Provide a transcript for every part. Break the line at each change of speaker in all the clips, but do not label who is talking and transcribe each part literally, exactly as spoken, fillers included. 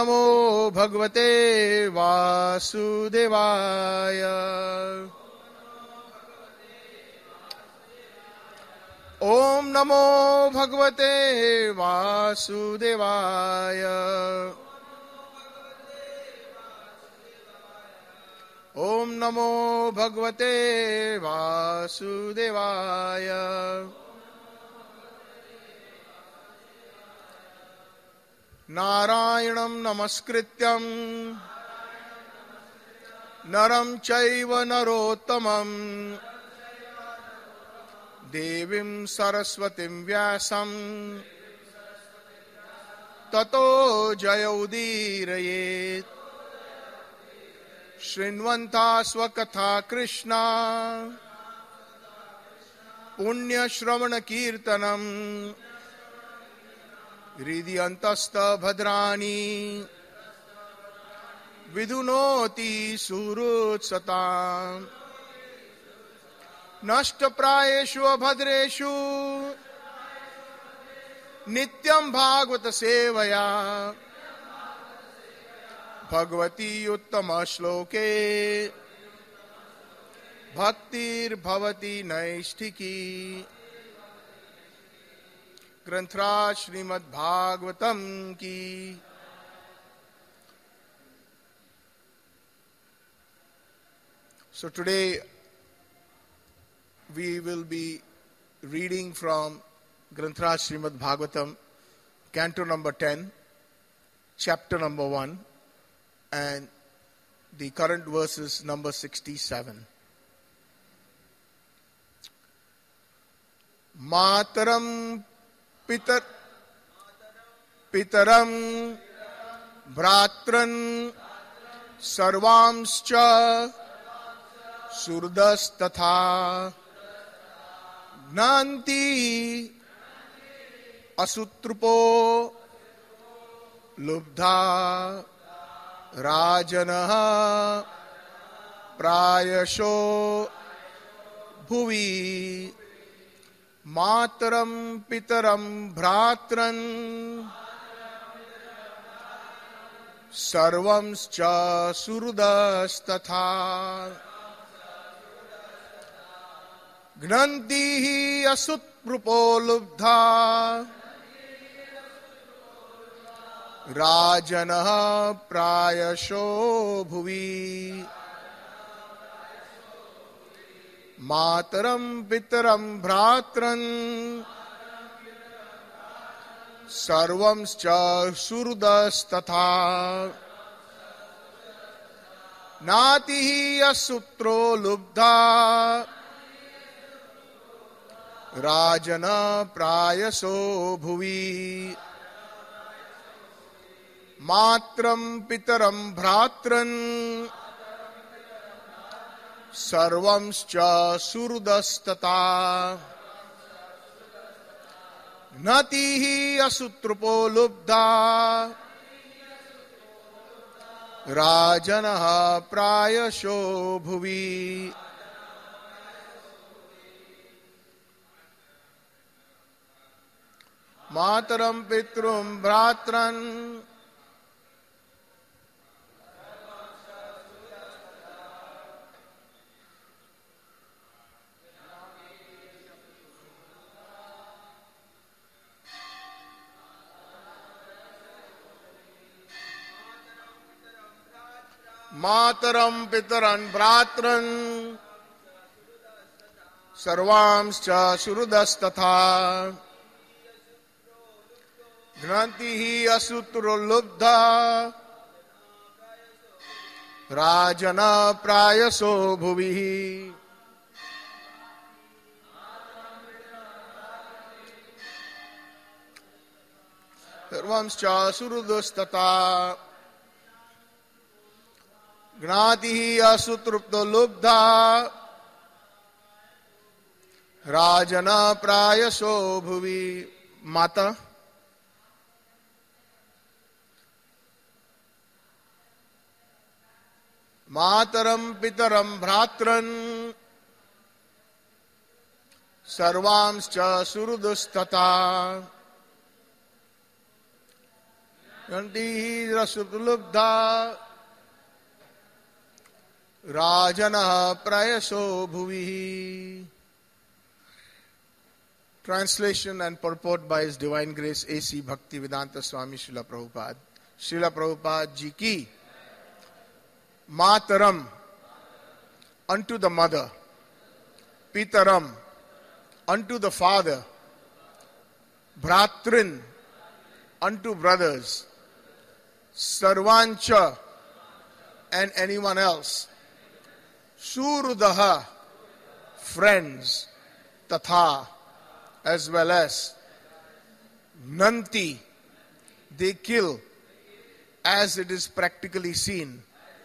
नमो भगवते वासुदेवाय। ओम नमो भगवते वासुदेवाय। ओम नमो भगवते वासुदेवाय। नारायणं नमस्कृत्यं नरं चैव नरोत्तमं देवीं सरस्वतीं व्यासं ततो जयौदीरयेत्। शृण्वन्ता स्वकथा कृष्णा पुण्यश्रवणकीर्तनम् हृदयन्तस्तभद्राणि विदुनोति सुहृत्सताम्। नष्टप्रायेषु अभद्रेषु नित्यं भागवत सेवया भगवती उत्तम श्लोके भक्तिर्भवति नैष्ठिकी। ग्रंथराज श्रीमद् भागवतम की। So today we will be reading from Grantraj Srimad Bhagavatam, canto number ten, chapter number one, and the current verse is number sixty-seven. Mataram Pitar Pitaram Bhratran Sarvamscha Surdastatha Gnanti Asutrupo Lubdha Rajana Prayasho Bhuvi Mataram Pitaram Bhratran Sarvamscha Surudastatha Gnantihi Asutrupo Lubdha Rajana Prayasho Bhuvi Mataram Pitaram Bhratran Sarvamscha Surudastatha Natihi Asutro Lubdha Rajana Prayaso Bhuvi Matram Pitaram Bhratran Sarvamscha Surudastata Natihi Asutrupo Lubdha Rajanaha Prayasho Bhuvi. Mataram Pitrum Bhratran Mataram Pitaran Bhratran Sarvamscha Surudastatha Gnantihi Asutro Lubdha Rajana Prayaso Bhuvi. Sarvamscha Surudastatha Gnatihi Asutrupto Lubdha Rajana Prayaso Bhuvi. Mata Mataram Pitaram Bhratran Sarvamscha Surudustata Yanti rasudlubdha Rajana prayaso bhuvi. Translation and purport by His Divine Grace A C Bhaktivedanta Swami Srila Prabhupada. Srila Prabhupada Ji ki Mataram, unto the mother. Pitaram, unto the father. Bhratrin, unto brothers. Sarvancha, and anyone else. Surudaha, friends. Tatha, as well as. Nanti, they kill, as it is practically seen.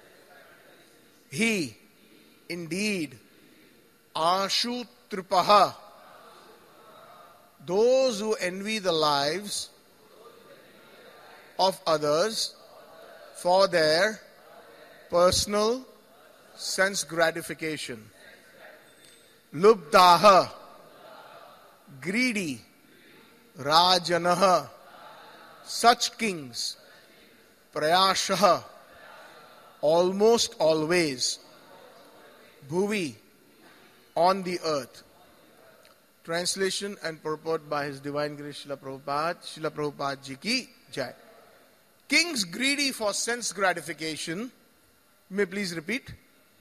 He, indeed, Ashu Tripaha, those who envy the lives of others for their personal sense gratification. Lubdaha, greedy. Rajanaha, such kings. Prayashaha, almost always. Bhuvi, on the earth. Translation and purport by His Divine Grace Srila Prabhupada. Srila Prabhupada Ji ki Jai. Kings greedy for sense gratification. May please repeat.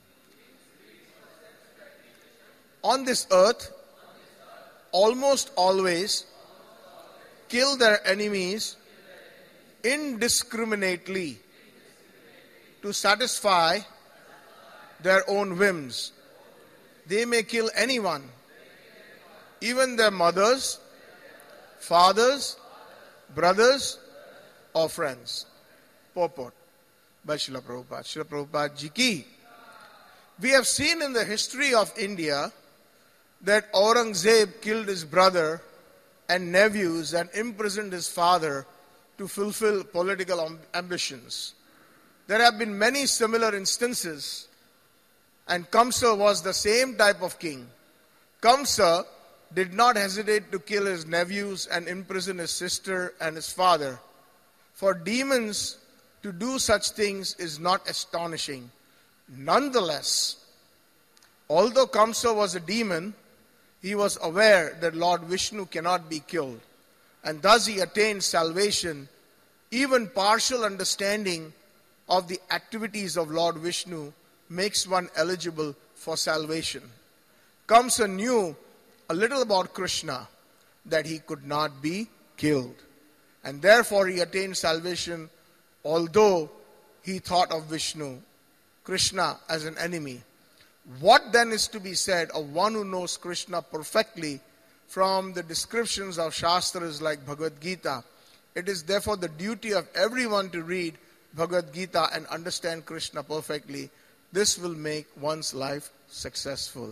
On this earth, almost always kill their enemies indiscriminately to satisfy their own whims. They may kill anyone, even their mothers, fathers, brothers, or friends. Purport by Srila Prabhupada. Srila Prabhupada Ji ki. We have seen in the history of India that Aurangzeb killed his brother and nephews and imprisoned his father to fulfill political amb- ambitions. There have been many similar instances, and Kamsa was the same type of king. Kamsa did not hesitate to kill his nephews and imprison his sister and his father. For demons to do such things is not astonishing. Nonetheless, although Kamsa was a demon, he was aware that Lord Vishnu cannot be killed, and thus he attained salvation. Even partial understanding of the activities of Lord Vishnu makes one eligible for salvation. Kamsa knew a little about Krishna, that he could not be killed, and therefore he attained salvation, although he thought of Vishnu, Krishna, as an enemy. What then is to be said of one who knows Krishna perfectly from the descriptions of Shastras like Bhagavad Gita? It is therefore the duty of everyone to read Bhagavad Gita and understand Krishna perfectly. This will make one's life successful.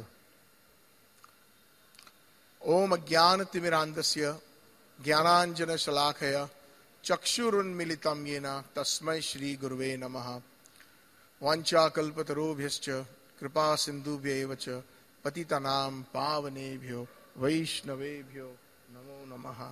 Om Ajnana Timirandasya Jnananjana Shalakaya Chakshurun Militam Yena Tasmai Shri Guruve Namaha Vancha Kalpatarobhyascha Kripa Sindhubhya Evacha Patitanam Pavanebhyo Vaishnavebhyo Namo Namaha.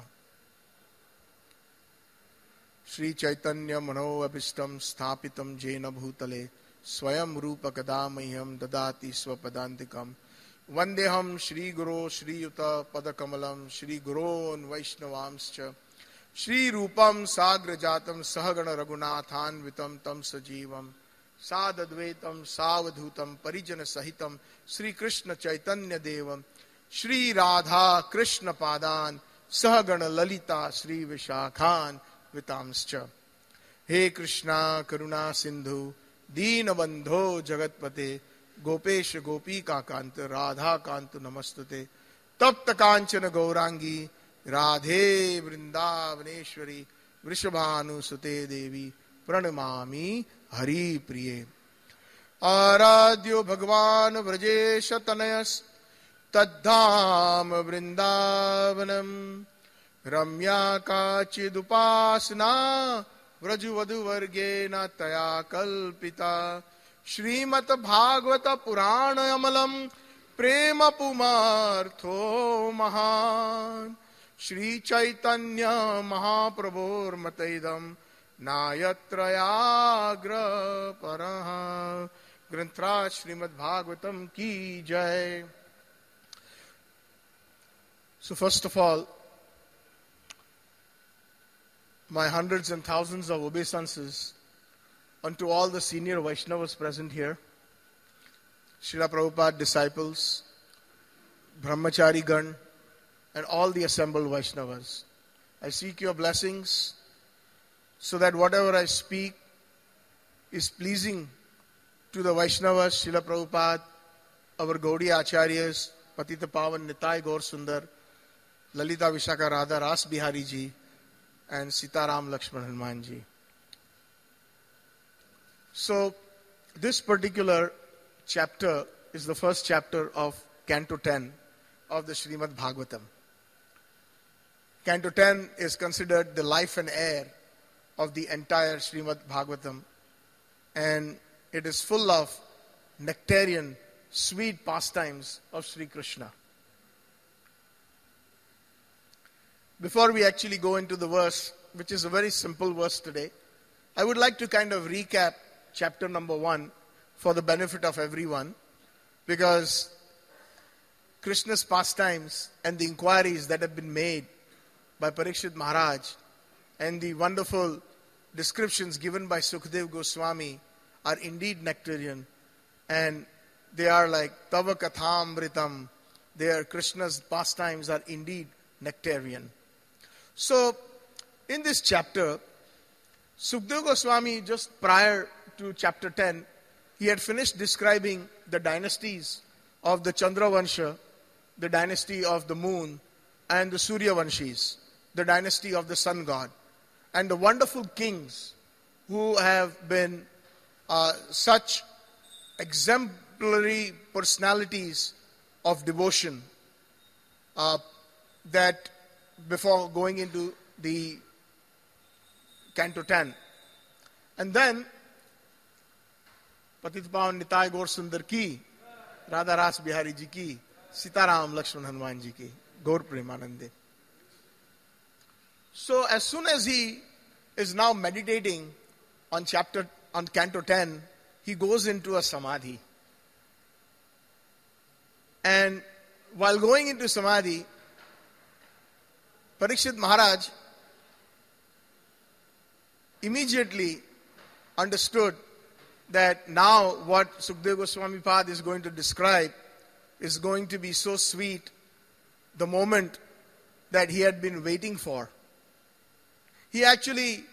Shri Chaitanya Mano Abhistam Sthapitam Jena Bhutale Swayam Rupa Kadamayam Dadati Swapadantikam Vandeham Shri Guru Shri Yuta Padakamalam Shri Gurun Vaishnavamscha Shri Rupam Sagrajatam Sahagana Raghunathan Vitam Tam Sajivam Sadadvetam Savadhutam Parijana Sahitam Sri Krishna Chaitanya Devam Shri Radha Krishna Padan Sahagana Lalita Sri Vishakhan Vitamscha. He Krishna Karuna Sindhu Dina Bandho Jagatpate Gopesh Gopika Kanta Radha Kantu Namastute Tapta Kanchana Gaurangi Radhe Vrindavaneshwari Vrishabhanu Sute Devi Pranamami Hari Priye. Aradhyo Bhagwan Vrajesha Tanayas Taddham Vrindavanam Ramya Kachidupasana Vrajuvadu Vargena Taya Kalpita Srimat Bhagavata Purana Yamalam Prema Pumartho Mahan Shri Chaitanya Mahaprabhur Mataidam Nayatrayagra Paraha. Grantraj Srimad Bhagavatam ki jai. So first of all, my hundreds and thousands of obeisances unto all the senior Vaishnavas present here, Srila Prabhupada disciples, Brahmachari Gan, and all the assembled Vaishnavas. I seek your blessings so that whatever I speak is pleasing to the Vaishnavas, Srila Prabhupada, our Gaudiya Acharyas, Patita Pavan Nitai Gaur Sundar, Lalita Vishaka Radha Ras Bihari Ji, and Sitaram Lakshman Hanuman Ji. So, this particular chapter is the first chapter of Canto ten of the Srimad Bhagavatam. Canto ten is considered the life and air of the entire Srimad Bhagavatam, and it is full of nectarian, sweet pastimes of Sri Krishna. Before we actually go into the verse, which is a very simple verse today, I would like to kind of recap chapter number one for the benefit of everyone, because Krishna's pastimes and the inquiries that have been made by Parikshit Maharaj and the wonderful descriptions given by Sukdev Goswami are indeed nectarian, and they are like Tava Kathamritam. They are Krishna's pastimes are indeed nectarian. So, in this chapter, Sukdev Goswami, just prior to chapter ten, he had finished describing the dynasties of the Chandravansha, the dynasty of the moon, and the Suryavanshis, the dynasty of the sun god, and the wonderful kings who have been uh, such exemplary personalities of devotion uh, that before going into the Canto ten. And then, Patita Pavan Nitai Gaur Sundar ki, Radha Ras Bihari Ji ki, Sitaram Lakshman Hanuman Ji ki, Gaur Premanande. So as soon as he is now meditating on chapter, on Canto ten, he goes into a samadhi. And while going into samadhi, Parikshit Maharaj immediately understood that now what Sukdev Goswami Pad is going to describe is going to be so sweet, the moment that he had been waiting for. He actually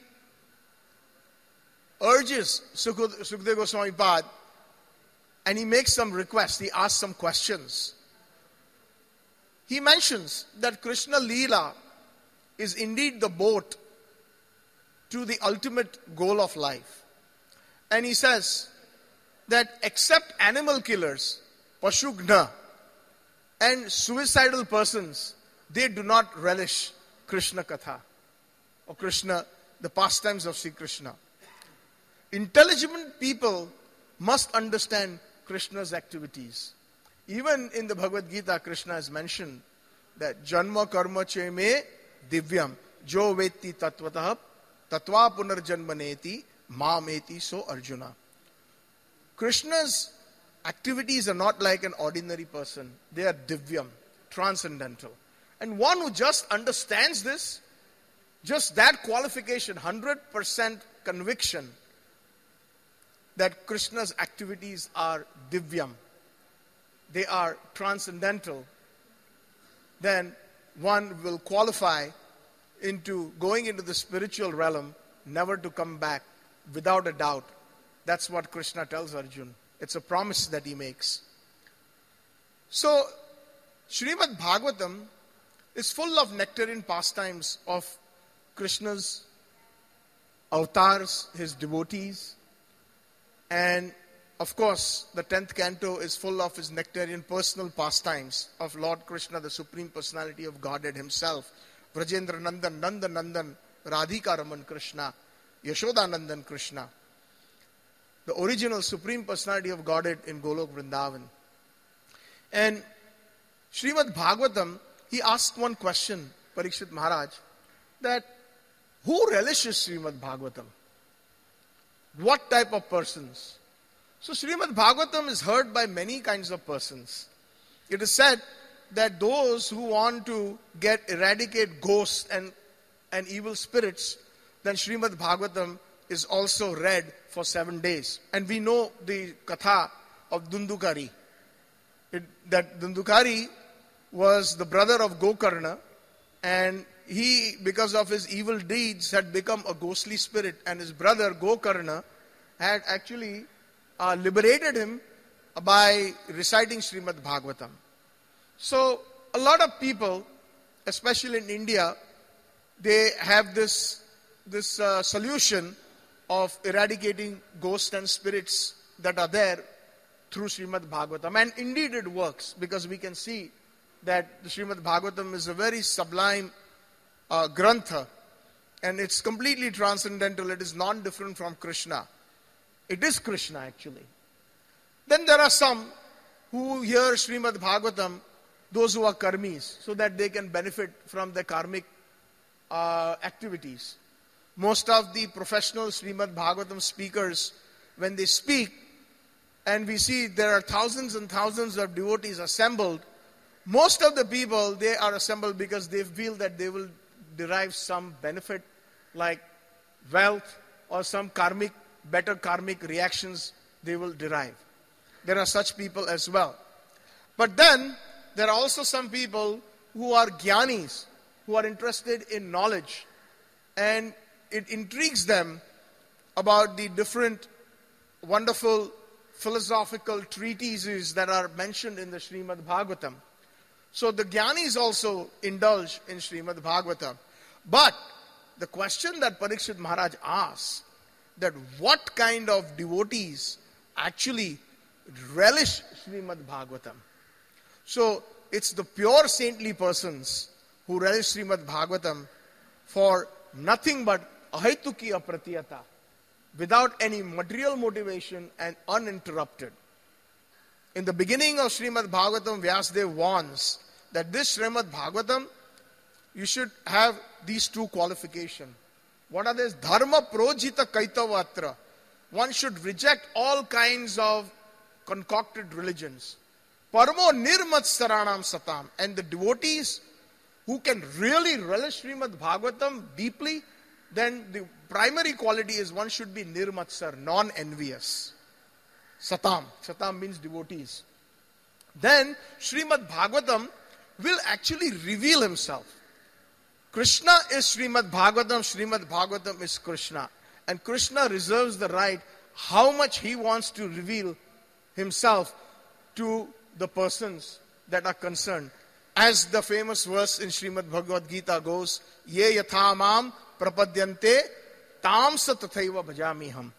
urges Sukdev Goswami Pad, and he makes some requests, he asks some questions. He mentions that Krishna Leela is indeed the boat to the ultimate goal of life. And he says that except animal killers, Pashugna, and suicidal persons, they do not relish Krishna Katha, or Krishna, the pastimes of Sri Krishna. Intelligent people must understand Krishna's activities. Even in the Bhagavad Gita, Krishna has mentioned that Janma Karma Che Me Divyam Jo Veti Tatvatah Tatva Punarjanmaneti Mameti So Arjuna. Krishna's activities are not like an ordinary person. They are divyam, transcendental. And one who just understands this, just that qualification, one hundred percent conviction that Krishna's activities are divyam, they are transcendental, then one will qualify into going into the spiritual realm, never to come back, without a doubt. That's what Krishna tells Arjuna. It's a promise that he makes. So, Srimad Bhagavatam is full of nectarian pastimes of Krishna's avatars, his devotees, and of course, the tenth canto is full of his nectarian personal pastimes of Lord Krishna, the Supreme Personality of Godhead himself. Vrajendra Nandan, Nanda Nandan, Radhika Raman Krishna, Yashoda Nandan Krishna. The original Supreme Personality of Godhead in Golok Vrindavan. And Srimad Bhagavatam, he asked one question, Parikshit Maharaj, that Who relishes Srimad Bhagavatam? What type of persons? So Srimad Bhagavatam is heard by many kinds of persons. It is said that those who want to get eradicate ghosts and, and evil spirits, then Srimad Bhagavatam is also read for seven days. And we know the katha of Dundukari. It, that Dundukari was the brother of Gokarna, and he, because of his evil deeds, had become a ghostly spirit, and his brother Gokarna had actually uh, liberated him by reciting Srimad Bhagavatam. So a lot of people, especially in India, they have this, this uh, solution of eradicating ghosts and spirits that are there through Srimad Bhagavatam. And indeed it works, because we can see that the Srimad Bhagavatam is a very sublime uh, grantha, and it's completely transcendental. It is non-different from Krishna. It is Krishna actually. Then there are some who hear Srimad Bhagavatam, those who are karmis, so that they can benefit from the karmic uh, activities. Most of the professional Srimad Bhagavatam speakers, when they speak, and we see there are thousands and thousands of devotees assembled, most of the people, they are assembled because they feel that they will derive some benefit, like wealth or some karmic, better karmic reactions they will derive. There are such people as well. But then, there are also some people who are jnanis, who are interested in knowledge, and it intrigues them about the different wonderful philosophical treatises that are mentioned in the Srimad Bhagavatam. So the jnanis also indulge in Srimad Bhagavatam. But the question that Parikshit Maharaj asks, that what kind of devotees actually relish Srimad Bhagavatam? So it's the pure saintly persons who relish Srimad Bhagavatam for nothing but ahaituki apratiyata, without any material motivation and uninterrupted. In the beginning of Srimad Bhagavatam, Vyasadeva warns that this Srimad Bhagavatam, you should have these two qualifications. What are these? Dharma projita kaitavatra. One should reject all kinds of concocted religions. Parmo nirmatsaranam satam. And the devotees who can really relish Srimad Bhagavatam deeply, then the primary quality is one should be nirmatsar, non-envious. Satam. Satam means devotees. Then Srimad Bhagavatam will actually reveal himself. Krishna is Srimad Bhagavatam, Srimad Bhagavatam is Krishna. And Krishna reserves the right how much he wants to reveal himself to the persons that are concerned. As the famous verse in Srimad Bhagavad Gita goes, Ye yatha mam prapadyante tam sa tathaiva bhajamiham.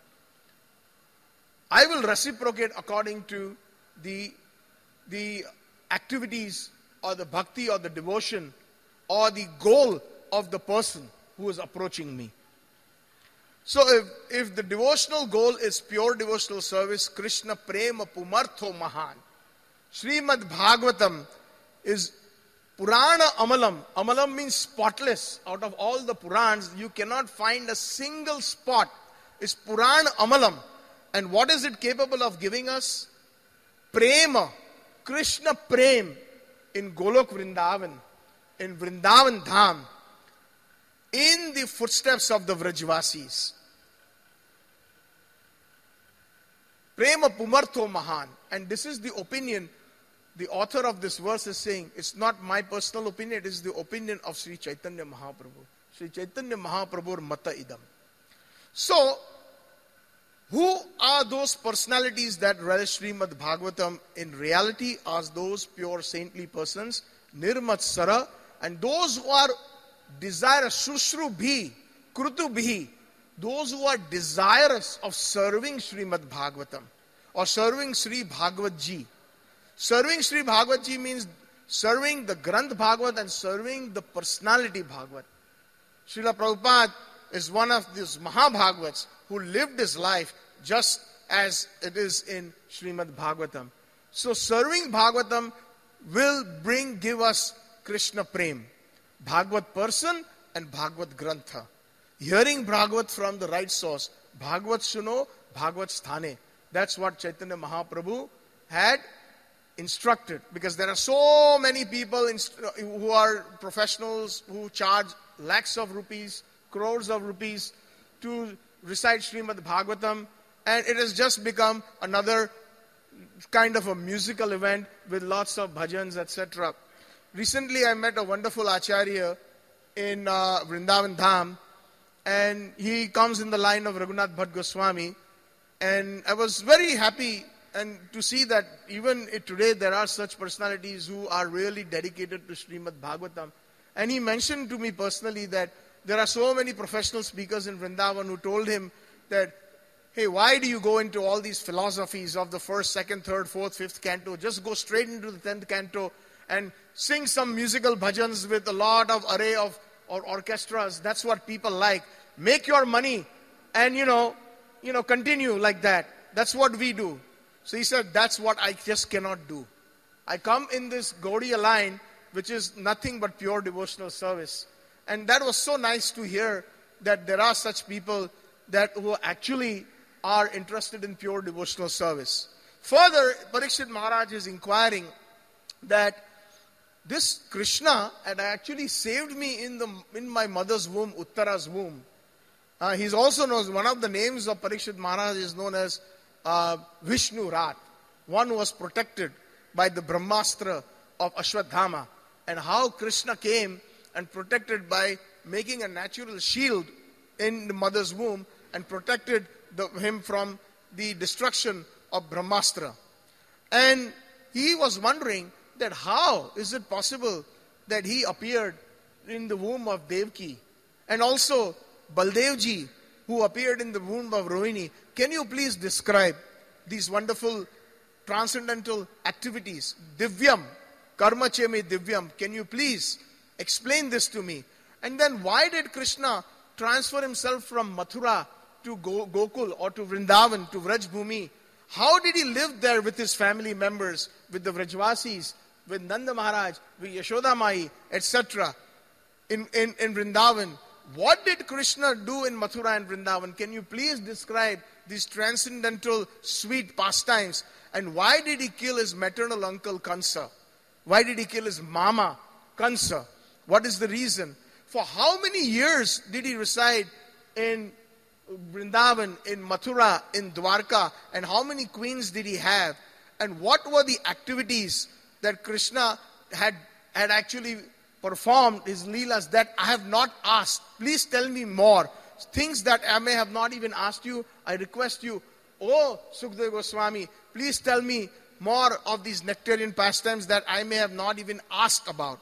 I will reciprocate according to the, the activities or the bhakti or the devotion or the goal of the person who is approaching me. So if, if the devotional goal is pure devotional service, Krishna prema pumartho mahan. Srimad Bhagavatam is Purana Amalam. Amalam means spotless. Out of all the Purans, you cannot find a single spot. It's Purana Amalam. And what is it capable of giving us? Prema. Krishna Prem in Golok Vrindavan, in Vrindavan Dham, in the footsteps of the Vrajvasis. Prema Pumartho Mahan. And this is the opinion. The author of this verse is saying, it's not my personal opinion, it is the opinion of Sri Chaitanya Mahaprabhu. Sri Chaitanya Mahaprabhu Mata Idam. So, who are those personalities that relish Srimad Bhagavatam in reality as those pure saintly persons? Nirmatsara, and those who are desirous, Shushru Bhi, Krutu Bhi, those who are desirous of serving Srimad Bhagavatam or serving Sri Bhagavat Ji. Serving Sri Bhagavat Ji means serving the Granth Bhagavat and serving the personality Bhagavat. Srila Prabhupada is one of these Mahabhagavats who lived his life just as it is in Srimad Bhagavatam. So serving Bhagavatam will bring, give us Krishna Prem. Bhagavat person and Bhagavat Grantha. hearing Bhagavad from the right source. Bhagavad suno, Bhagavad sthane. That's what Chaitanya Mahaprabhu had instructed. Because there are so many people who are professionals who charge lakhs of rupees, crores of rupees to recite Srimad Bhagavatam. And it has just become another kind of a musical event with lots of bhajans, et cetera. Recently I met a wonderful Acharya in uh, Vrindavan Dham, and he comes in the line of Raghunath Bhatt Goswami, and I was very happy and to see that even today there are such personalities who are really dedicated to Srimad Bhagavatam. And he mentioned to me personally that there are so many professional speakers in Vrindavan who told him that, hey, why do you go into all these philosophies of the first, second, third, fourth, fifth canto? Just go straight into the tenth canto and sing some musical bhajans with a lot of array of or orchestras. That's what people like. Make your money and, you know, you know, continue like that. That's what we do. So he said, that's what I just cannot do. I come in this Gaudiya line, which is nothing but pure devotional service. And that was so nice to hear that there are such people that who actually are interested in pure devotional service. Further, Parikshit Maharaj is inquiring that this Krishna had actually saved me in the in my mother's womb, Uttara's womb. Uh, he's also known, one of the names of Parikshit Maharaj is known as uh, Vishnu Rat, one who was protected by the Brahmastra of Ashwadhama. And how Krishna came and protected by making a natural shield in the mother's womb and protected the, him from the destruction of Brahmastra. And he was wondering that how is it possible that he appeared in the womb of Devaki, and also Baldevji, who appeared in the womb of Rohini. Can you please describe these wonderful transcendental activities? Divyam, karma cheme divyam. Can you please explain this to me? And then why did Krishna transfer himself from Mathura to Gokul or to Vrindavan, to Vrajbhumi? How did he live there with his family members, with the Vrajvasis, with Nanda Maharaj, with Yashoda Mai, et cetera in, in, in Vrindavan? What did Krishna do in Mathura and Vrindavan? Can you please describe these transcendental sweet pastimes? And why did he kill his maternal uncle Kansa? Why did he kill his mama Kansa? What is the reason? For how many years did he reside in Vrindavan, in Mathura, in Dwarka? And how many queens did he have? And what were the activities that Krishna had, had actually performed, his leelas, that I have not asked? Please tell me more. Things that I may have not even asked you, I request you, oh Sukadeva Goswami, please tell me more of these nectarian pastimes that I may have not even asked about.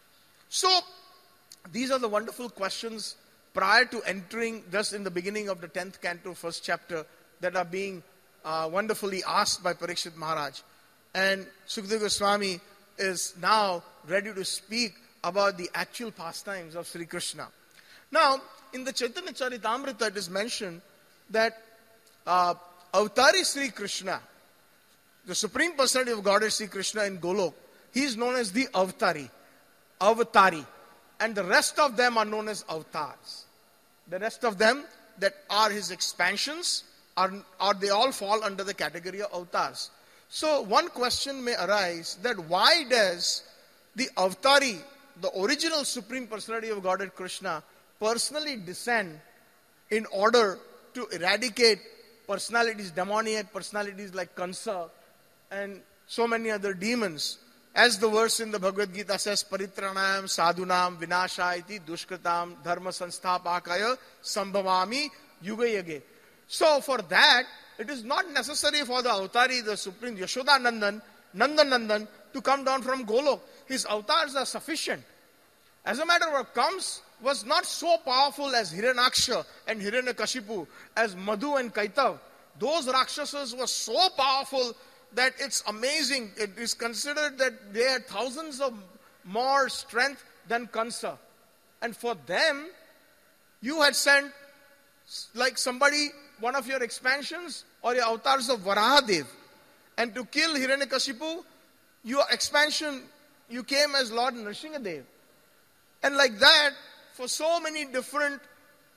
So, these are the wonderful questions prior to entering, just in the beginning of the tenth canto, first chapter, that are being uh, wonderfully asked by Parikshit Maharaj. And Sukadeva Goswami is now ready to speak about the actual pastimes of Sri Krishna. Now, in the Chaitanya Charitamrita, it is mentioned that uh, Avatari Sri Krishna, the Supreme Personality of Godhead Sri Krishna in Golok, he is known as the Avatari, Avatari. And the rest of them are known as avatars. The rest of them that are his expansions, are, are they all fall under the category of avatars. So one question may arise that why does the Avatari, the original Supreme Personality of Godhead Krishna, personally descend in order to eradicate personalities, demoniac personalities like Kansa and so many other demons? As the verse in the Bhagavad Gita says, Paritranayam sadhunam vinasha iti dushkritam dharma sanstapakaya sambhavami yuga yage. So for that, it is not necessary for the Avatari, the Supreme Yashoda Nandan, Nandan Nandan, to come down from Golok. His avatars are sufficient. As a matter of fact, Kams was not so powerful as Hiranyaksha and Hiranyakashipu, as Madhu and Kaitav. Those Rakshasas were so powerful that it's amazing. It is considered that they had thousands of more strength than Kansa. And for them, you had sent like somebody, one of your expansions or your avatars of Varahadev. And to kill Hiranyakashipu, your expansion, you came as Lord Nrsingadev. And like that, for so many different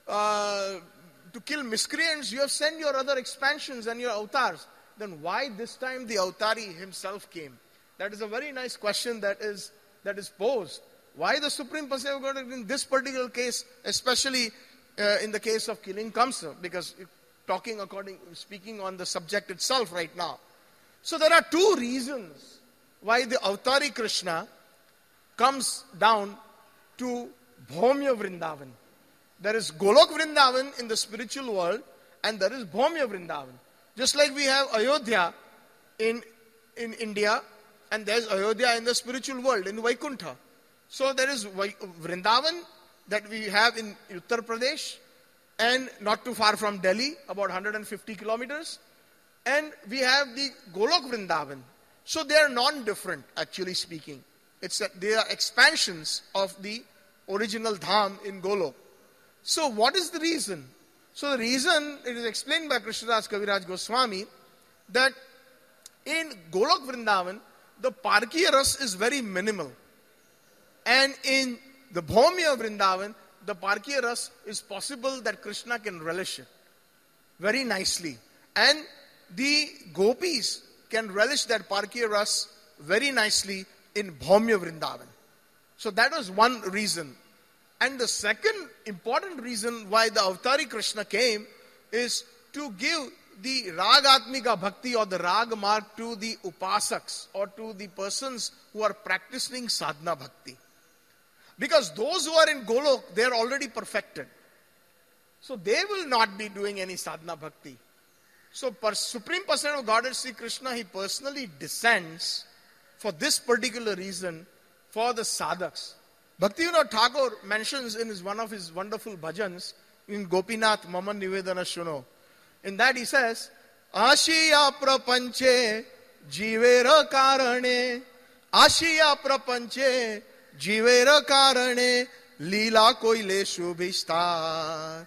uh, to kill miscreants, you have sent your other expansions and your avatars. Then why this time the avatari himself came? That is a very nice question that is that is posed. Why the Supreme Personality of Godhead in this particular case, especially uh, in the case of killing Kamsa? Because talking according, speaking on the subject itself right now. So there are two reasons why the avatari Krishna comes down to Bhaumya Vrindavan. There is Golok Vrindavan in the spiritual world, and there is Bhaumya Vrindavan. Just like we have Ayodhya in, in India, and there is Ayodhya in the spiritual world, in Vaikuntha. So there is Vrindavan that we have in Uttar Pradesh, and not too far from Delhi, about one hundred fifty kilometers. And we have the Golok Vrindavan. So they are non-different, actually speaking. It's that they are expansions of the original Dham in Golok. So what is the reason? So the reason, it is explained by Krishnadas Kaviraj Goswami, that in Golok Vrindavan, the Parkiya Ras is very minimal. And in the Bhaumya Vrindavan, the Parkiya Ras is possible that Krishna can relish it very nicely. And the gopis can relish that Parkiya Ras very nicely in Bhaumya Vrindavan. So that was one reason. And the second important reason why the Avatari Krishna came is to give the Ragatmika Bhakti or the Rag Marg to the Upasaks or to the persons who are practicing Sadhana Bhakti. Because those who are in Golok, they are already perfected. So they will not be doing any Sadhana Bhakti. So Supreme Personality of Godhead Sri Krishna, he personally descends for this particular reason for the sadhaks. Bhaktivinoda Thakur mentions in his, one of his wonderful bhajans in Gopinath Mama Nivedana Shuno. In that he says, Ashiya prapanche jivera karane, Ashiya prapanche jivera karane, Leela koile shubhishtar,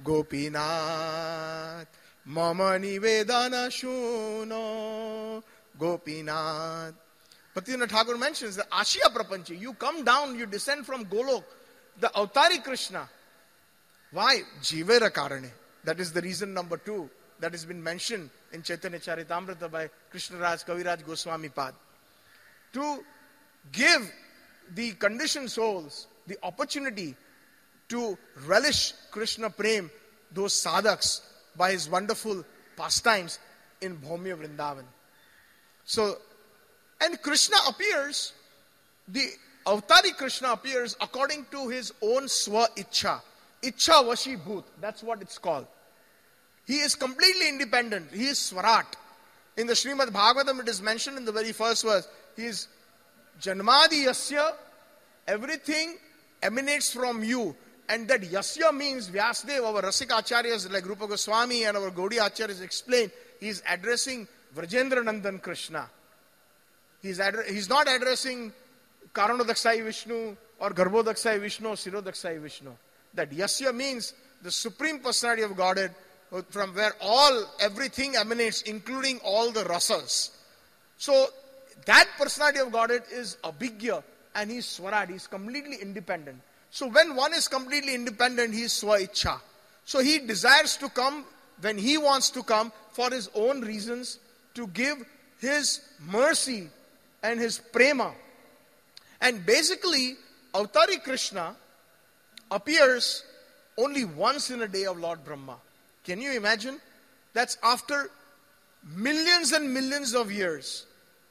Gopinath Mama Nivedana Shuno, Gopinath. Bhaktivinoda Thakur mentions that Ashiya Prapanchi, you come down, you descend from Golok, the Avatari Krishna. Why? Jivera Karane. That is the reason number two that has been mentioned in Chaitanya Charitamrita by Krishnaraj Kaviraj Goswami Pad. To give the conditioned souls the opportunity to relish Krishna Prem, those sadhaks, by his wonderful pastimes in Bhaumya Vrindavan. So, and Krishna appears, the Avatari Krishna appears according to his own Swa Ichha. Ichha Vashi Bhut, that's what it's called. He is completely independent. He is Swarat. In the Srimad Bhagavatam, it is mentioned in the very first verse. He is Janmadi Yasya, everything emanates from you. And that Yasya means Vyasdev, our Rasik Acharyas like Rupa Goswami and our Gaudiya Acharyas explain, he is addressing Vrajendra Nandan Krishna. He is addre- he's not addressing Karanodakshai Vishnu or Garbhodakshai Vishnu or Sirodakshai Vishnu. That Yasya means the Supreme Personality of Godhead, from where all, everything emanates, including all the rasas. So, that Personality of Godhead is Abhigya and he is Swarad, he is completely independent. So when one is completely independent, he is Swa-Ichha. So he desires to come when he wants to come for his own reasons to give his mercy and his prema. And basically, Avatari Krishna appears only once in a day of Lord Brahma. Can you imagine? That's after millions and millions of years.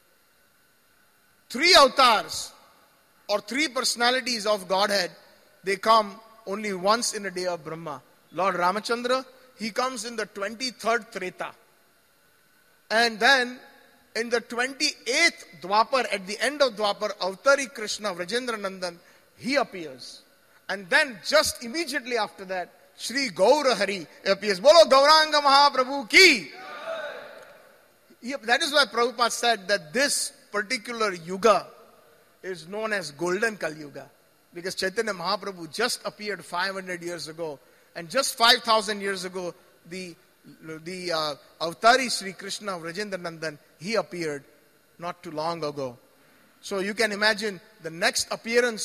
Three avatars or three personalities of Godhead, they come only once in a day of Brahma. Lord Ramachandra, he comes in the twenty-third Treta. And then in the twenty-eighth Dwapar, at the end of Dwapar, Avatari Krishna, Vrajendra Nandan, he appears. And then just immediately after that, Shri Gaura Hari appears. Bolo Gauranga Mahaprabhu ki! Yeah, that is why Prabhupada said that this particular yuga is known as Golden Kali Yuga. Because Chaitanya Mahaprabhu just appeared five hundred years ago. And just five thousand years ago, the, the uh, Avatari Sri Krishna Vrajendra Nandan, he appeared not too long ago. So you can imagine the next appearance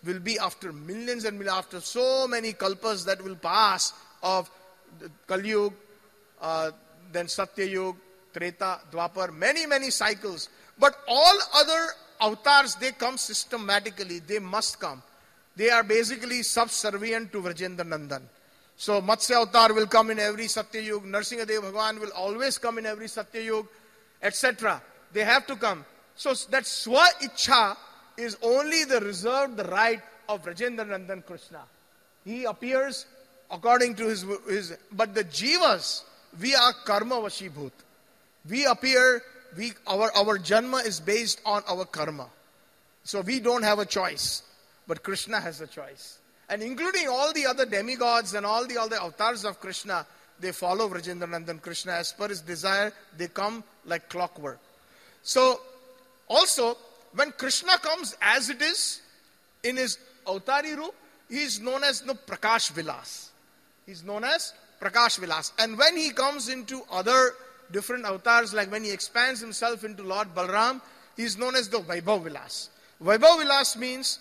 will be after millions and millions, after so many kalpas that will pass of Kali Yuga, uh, then Satya Yuga, Treta, Dwapar, many, many cycles. But all other avatars, they come systematically. They must come. They are basically subservient to Vrajendra Nandan. So Matsya Avatar will come in every Satya Yuga. Narsingadev Bhagavan will always come in every Satya Yuga, et cetera. They have to come. So that Swa Ichha is only the reserved the right of Vrajendra Nandan Krishna. He appears according to his, his but the Jivas, we are karma vashibhut. We appear, we our, our janma is based on our karma. So we don't have a choice. But Krishna has a choice. And including all the other demigods and all the other avatars of Krishna, they follow Vrajendra Nandan Krishna. As per his desire, they come like clockwork. So, also, when Krishna comes as it is, in his avatari roop, he is known as the Prakash Vilas. He is known as Prakash Vilas. And when he comes into other different avatars, like when he expands himself into Lord Balram, he is known as the Vaibhav Vilas. Vaibhav Vilas means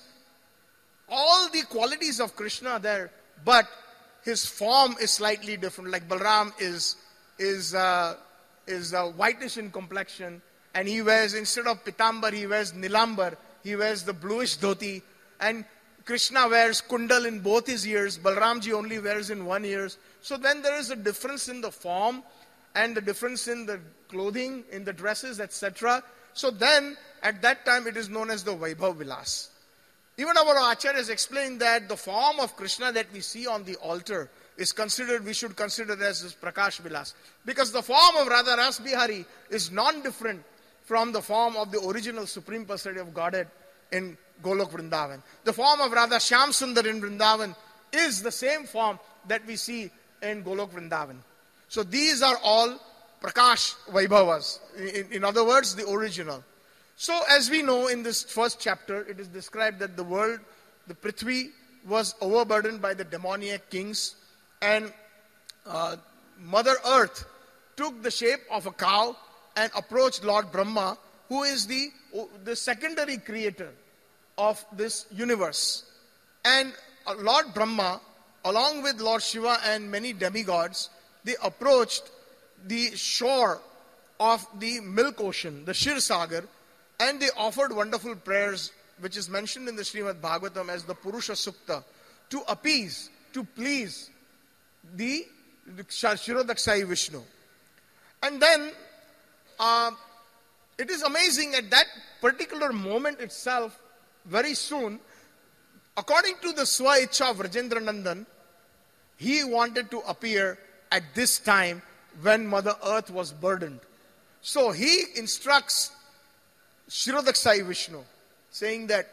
all the qualities of Krishna are there, but his form is slightly different. Like Balram is is uh, is uh, whitish in complexion, and he wears, instead of pitambar, he wears nilambar. He wears the bluish dhoti, and Krishna wears kundal in both his ears. Balramji only wears in one ear. So then there is a difference in the form and the difference in the clothing, in the dresses, et cetera. So then, at that time, it is known as the Vaibhav Vilas. Even our Acharyas explained that the form of Krishna that we see on the altar is considered, we should consider as this Prakash Vilas. Because the form of Radha Ras Bihari is non-different from the form of the original Supreme Personality of Godhead in Golok Vrindavan. The form of Radha Shyam Sundar in Vrindavan is the same form that we see in Golok Vrindavan. So these are all Prakash Vaibhavas. In, in other words, the original. So as we know, in this first chapter, it is described that the world, the Prithvi, was overburdened by the demoniac kings, and uh, Mother Earth took the shape of a cow and approached Lord Brahma, who is the, the secondary creator of this universe. And uh, Lord Brahma, along with Lord Shiva and many demigods, they approached the shore of the milk ocean, the Shir Sagar, and they offered wonderful prayers, which is mentioned in the Srimad Bhagavatam as the Purusha Sukta, to appease, to please the, the Shirodakshayi Vishnu. And then, uh, it is amazing at that particular moment itself, very soon, according to the Swa Ichha of Vrajendra Nandan, he wanted to appear at this time when Mother Earth was burdened. So he instructs Shirodakshayi Vishnu, saying that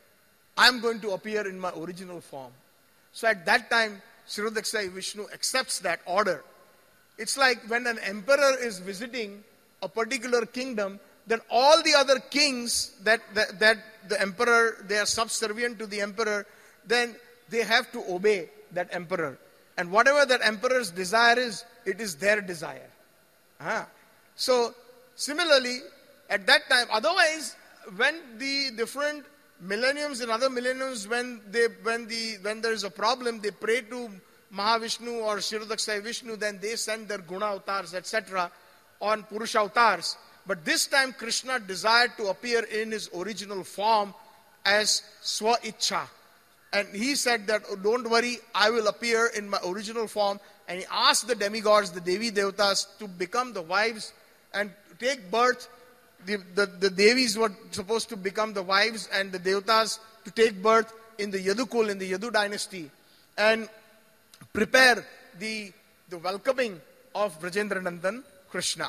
I am going to appear in my original form. So at that time, Shirodakshayi Vishnu accepts that order. It's like when an emperor is visiting a particular kingdom, then all the other kings that, that, that the emperor, they are subservient to the emperor, then they have to obey that emperor. And whatever that emperor's desire is, it is their desire. Ah. So, similarly, at that time, otherwise, when the different millenniums and other millenniums, when they, when the, when there is a problem, they pray to Mahavishnu or Shirodakshayi Vishnu, then they send their guna avatars, et cetera, on Purusha avatars. But this time, Krishna desired to appear in his original form as Swa Ichha. And he said that, oh, don't worry, I will appear in my original form. And he asked the demigods, the Devi Devatas, to become the wives and take birth. The, the, the Devis were supposed to become the wives, and the Devatas to take birth in the Yadukul, in the Yadu dynasty, and prepare the, the welcoming of Vrajendra Nandan Krishna.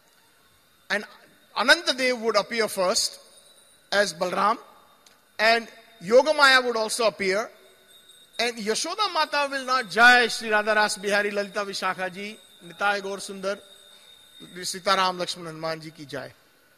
And Anantadev would appear first as Balram, and Yogamaya would also appear, and Yashoda Mata will not Jai Shri Radha Ras Bihari Lalita Vishakha Ji, Nitai Gaur Sundar, Sitaram Lakshman Hanuman Ji ki Jai.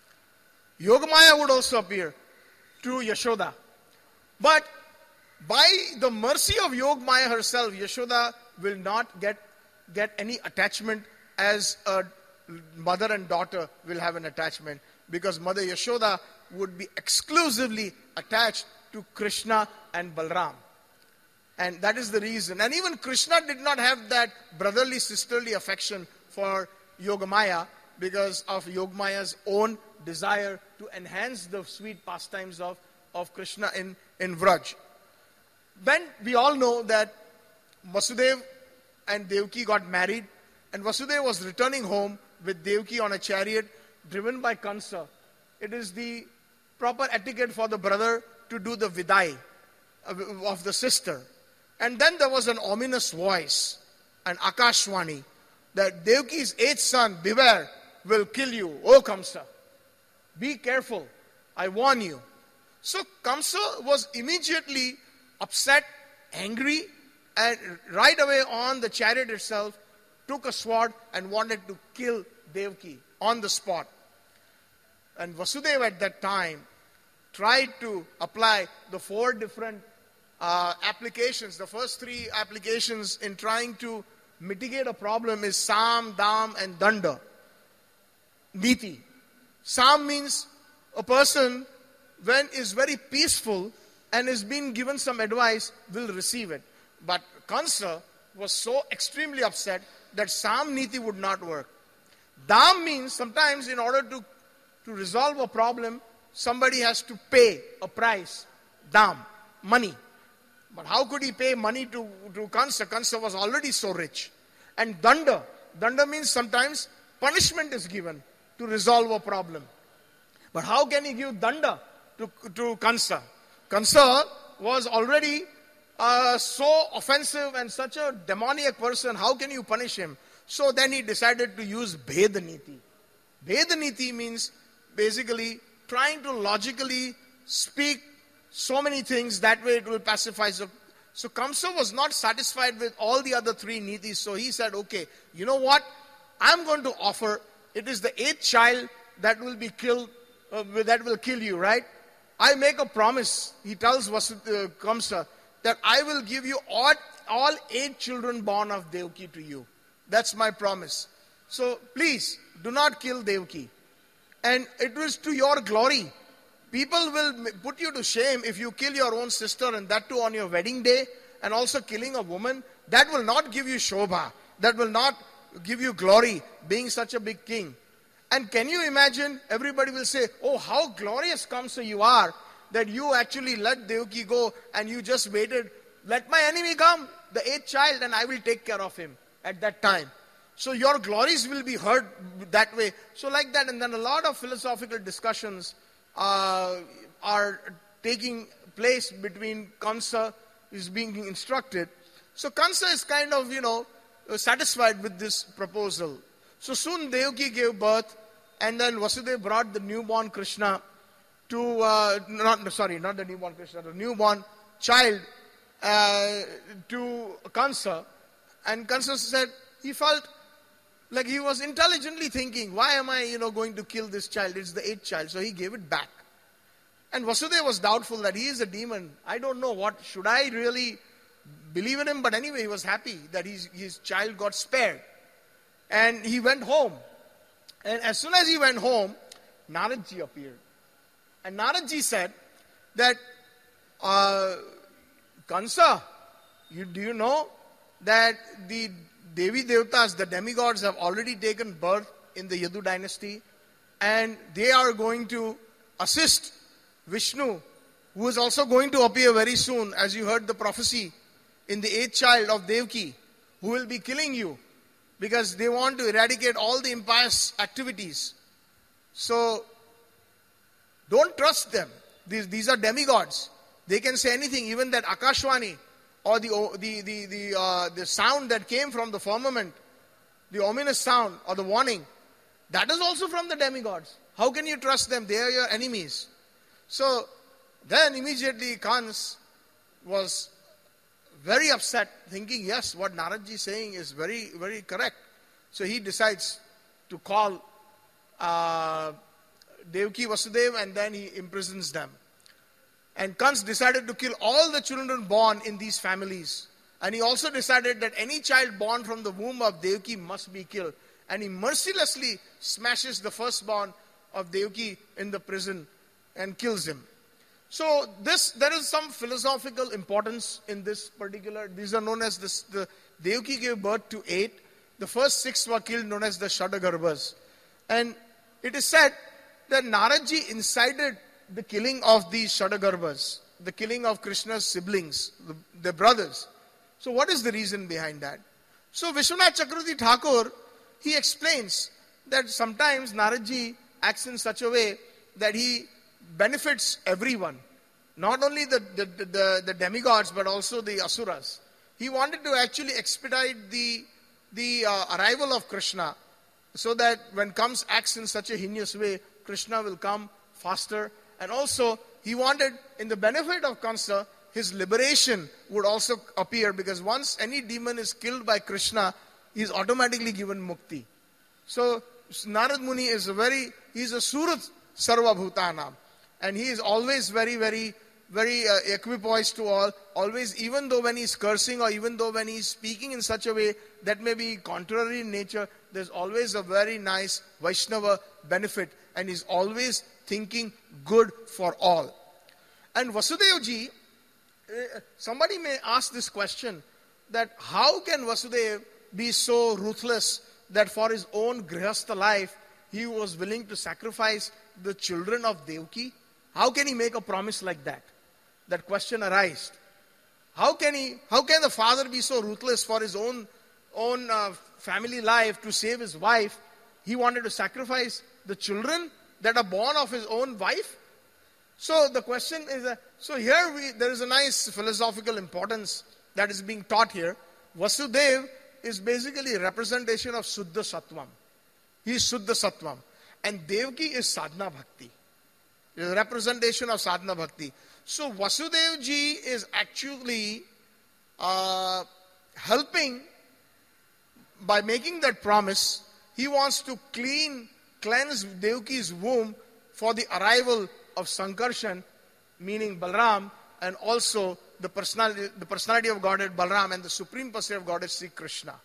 Yogamaya would also appear to Yashoda. But by the mercy of Yogamaya herself, Yashoda will not get, get any attachment as a mother and daughter will have an attachment, because Mother Yashoda would be exclusively attached to Krishna and Balram. And that is the reason. And even Krishna did not have that brotherly, sisterly affection for Yogamaya because of Yogamaya's own desire to enhance the sweet pastimes of, of Krishna in, in Vraj. Then we all know that Vasudeva and Devaki got married, and Vasudeva was returning home with Devaki on a chariot driven by Kansa. It is the proper etiquette for the brother to do the vidai of the sister. And then there was an ominous voice, an Akashwani, that Devaki's eighth son, beware, will kill you, O Kamsa. Be careful, I warn you. So Kamsa was immediately upset, angry, and right away on the chariot itself, took a sword and wanted to kill Devaki on the spot. And Vasudeva at that time tried to apply the four different uh, applications. The first three applications in trying to mitigate a problem is Sam, Dam and Danda. Niti. Sam means a person when is very peaceful and is being given some advice will receive it. But Kansa was so extremely upset that Sam Niti would not work. Dam means sometimes in order to, to resolve a problem, somebody has to pay a price. Dam, money. But how could he pay money to, to Kansa? Kansa was already so rich. And Danda. Danda means sometimes punishment is given to resolve a problem. But how can he give Danda to, to Kansa? Kansa was already uh, so offensive and such a demoniac person. How can you punish him? So then he decided to use Bhedaniti. Bhedaniti means basically trying to logically speak so many things, that way it will pacify. So, so Kamsa was not satisfied with all the other three nitis. So he said, okay, you know what? I'm going to offer, it is the eighth child that will be killed, uh, that will kill you, right? I make a promise, he tells Vasu, uh, Kamsa, that I will give you all, all eight children born of Devaki to you. That's my promise. So please, do not kill Devaki. And it was to your glory. People will put you to shame if you kill your own sister, and that too on your wedding day, and also killing a woman. That will not give you shobha. That will not give you glory, being such a big king. And can you imagine, everybody will say, oh, how glorious Kamsa you are, that you actually let Devaki go and you just waited. Let my enemy come, the eighth child, and I will take care of him at that time. So your glories will be heard that way. So like that, and then a lot of philosophical discussions uh, are taking place between Kamsa is being instructed. So Kamsa is kind of, you know, satisfied with this proposal. So soon Devaki gave birth, and then Vasudeva brought the newborn Krishna to, uh, not sorry, not the newborn Krishna, the newborn child uh, to Kamsa. And Kamsa said, he felt like he was intelligently thinking, why am I, you know, going to kill this child? It's the eighth child. So he gave it back. And Vasudeva was doubtful that he is a demon. I don't know what, should I really believe in him? But anyway, he was happy that his, his child got spared. And he went home. And as soon as he went home, Naradji appeared. And Naradji said that, uh, Kamsa, you, do you know that the Devi Devtas, the demigods, have already taken birth in the Yadu dynasty, and they are going to assist Vishnu, who is also going to appear very soon, as you heard the prophecy, in the eighth child of Devaki, who will be killing you, because they want to eradicate all the impious activities. So, don't trust them. These, these are demigods. They can say anything, even that Akashwani, or the the the the, uh, the sound that came from the firmament, the ominous sound or the warning, that is also from the demigods. How can you trust them? They are your enemies. So then immediately Kans was very upset, thinking, yes, what Naradji is saying is very, very correct. So he decides to call uh, Devaki Vasudeva, and then he imprisons them. And Kans decided to kill all the children born in these families. And he also decided that any child born from the womb of Devaki must be killed. And he mercilessly smashes the firstborn of Devaki in the prison and kills him. So this, there is some philosophical importance in this particular. These are known as this. The Devaki gave birth to eight. The first six were killed, known as the Shadagarbhas. And it is said that Naradji incited the killing of these Shadagarbhas, the killing of Krishna's siblings, the, their brothers. So what is the reason behind that? So Vishwanath Chakravarti Thakur, he explains that sometimes Naradji acts in such a way that he benefits everyone. Not only the, the, the, the demigods, but also the asuras. He wanted to actually expedite the, the uh, arrival of Krishna, so that when comes acts in such a heinous way, Krishna will come faster. And also, he wanted, in the benefit of Kamsa, his liberation would also appear, because once any demon is killed by Krishna, he is automatically given mukti. So, Narad Muni is a very, he is a Surat Sarva Bhutanam. And he is always very, very, very uh, equipoised to all. Always, even though when he is cursing, or even though when he is speaking in such a way that may be contrary in nature, there's always a very nice Vaishnava benefit. And he's always thinking good for all. And Vasudevji, somebody may ask this question, that how can Vasudev be so ruthless that for his own grihastha life, he was willing to sacrifice the children of Devaki? How can he make a promise like that? That question arises. How can he, how can the father be so ruthless for his own, own uh, family life to save his wife? He wanted to sacrifice the children that are born of his own wife? So the question is, uh, so here we, there is a nice philosophical importance that is being taught here. Vasudev is basically a representation of Suddha Sattvam. He is Suddha Sattvam. And Devaki is Sadhana Bhakti. It is a representation of Sadhana Bhakti. So Vasudev ji is actually uh, helping, by making that promise, he wants to clean, cleanse Devaki's womb for the arrival of Sankarshan, meaning Balram, and also the personality, the personality of Godhead Balram and the supreme personality of Godhead Sri Krishna.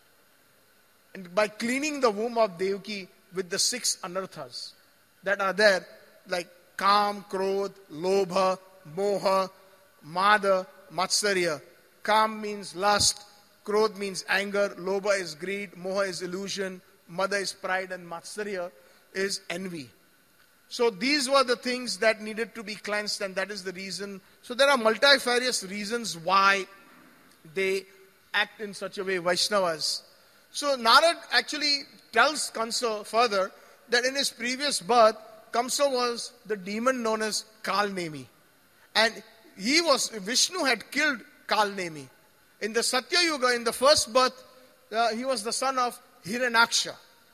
And by cleaning the womb of Devaki with the six anarthas that are there, like Kam, Krodh, Lobha, Moha, Mada, Matsarya. Kam means lust, Krodh means anger, Lobha is greed, Moha is illusion, Mada is pride, and Matsarya is envy. So these were the things that needed to be cleansed, and that is the reason. So there are multifarious reasons why they act in such a way, Vaishnavas. So Narad actually tells Kamsa further that in his previous birth, Kamsa was the demon known as Kalnemi. And he was, Vishnu had killed Kalnemi. In the Satya Yuga, in the first birth, uh, he was the son of Hiranyaksha.